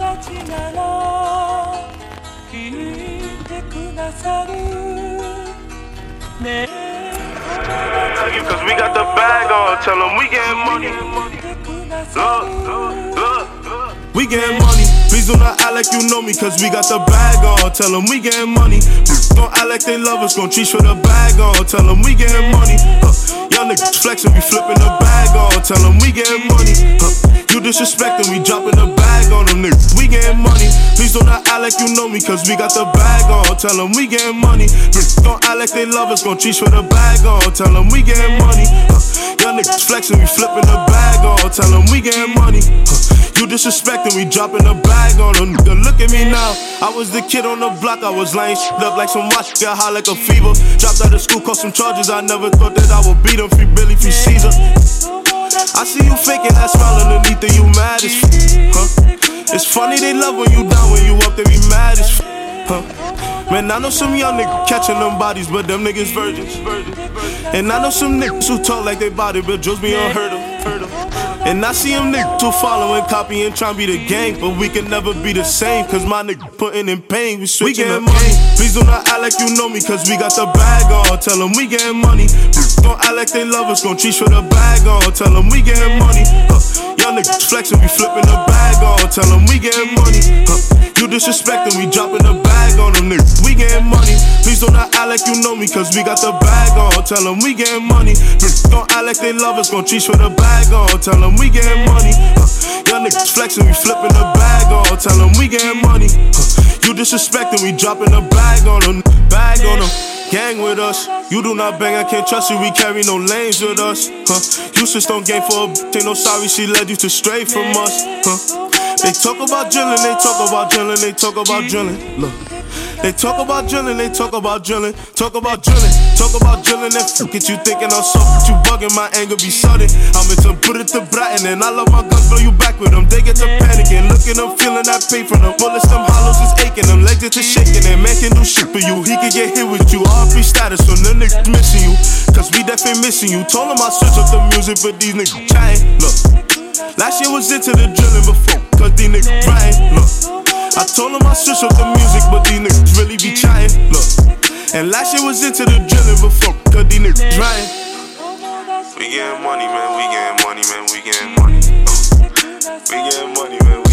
Cause we got the bag on, tell them we getting money. Look. We getting money. Please do not act like you know me, cause we got the bag on. Tell them we getting money. Don't act like they love us, gon' treat for the bag on. Tell them we getting money. Young niggas flexing, we flipping the bag on. Tell them we getting money. You disrespecting, we dropping the bag on them niggas. We getting money. Please do not act like you know me, cause we got the bag on. Tell them we getting money. Don't act like they love us, gon' treat for the bag on. Tell them we getting money. Young niggas flexing, we flipping the bag on. Tell them we getting money. You disrespecting, we dropping the bag on them. Look at me now. I was the kid on the block, I was laying shit up like some watch, got high like a fever. Dropped out of school, caught some charges, I never thought that I would beat them. Free Billy, free Caesar. I see you faking that smile underneath and you mad as huh? It's funny they love when you down, when you up they be mad as huh? Man, I know some young niggas catching them bodies, but them niggas virgins. And I know some niggas who talk like they body, but just be unheard of. And I see them niggas who following, copying, trying to be the gang, but we can never be the same, cause my nigga putting in pain, we switching the money. Please do not act like you know me, cause we got the bag on. Tell them we getting money. Don't act like they love us, gon' treat for the bag on. Tell them we getting money. Young niggas flexing, we flipping the bag on. Tell them we getting money. You disrespecting, we dropping the bag on them niggas. We getting money. Please do not act like you know me, cause we got the bag on. Tell them we getting money. Don't act like they love us, gon' treat for the bag on. Tell them we getting money. Young niggas flexing, we flipping the bag on. Tell them we getting money. You disrespecting, we dropping the bag on them. Bag on them. Gang with us. You do not bang, I can't trust you. We carry no lanes with us. You just don't game for a bitch. Ain't no sorry, she led you to stray from us. They talk about drilling, they talk about drilling, they talk about drilling. Look. They talk about drilling, they talk about drilling, talk about drilling, talk about drilling. And fuck it, you thinking I'm soft, but you bugging, my anger be sudden. I'm into put it to Bratton, and I love my guns, blow you back with them. They get to panicking, looking them, feeling that pain from them. Bullets, them hollows is aching, them legs get to shaking. And man can do shit for you, he can get hit with you. R3 status, so the niggas missing you, cause we definitely missing you. Told him I switch up the music, but these niggas trying. Look, last year was into the drilling before, cause these niggas trying. Look, I told him I switch up the music, but these niggas really be trying. Look, and last year was into the drilling before, cause these niggas trying. We getting money, man, we getting money, man, we getting money. We getting money, man.